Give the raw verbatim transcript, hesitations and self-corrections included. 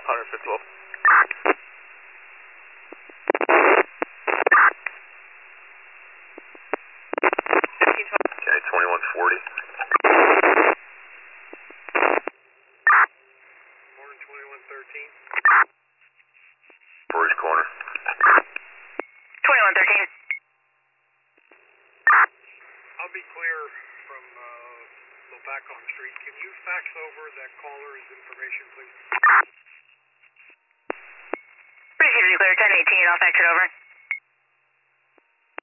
one fifty twelve. Okay, twenty-one forty. Morning, twenty-one thirteen. Forge corner. twenty-one thirteen. I'll be clear from uh, Lobacon Street. Can you fax over that caller's information, please? Pretty easy, clear. ten eighteen, I'll fax it over.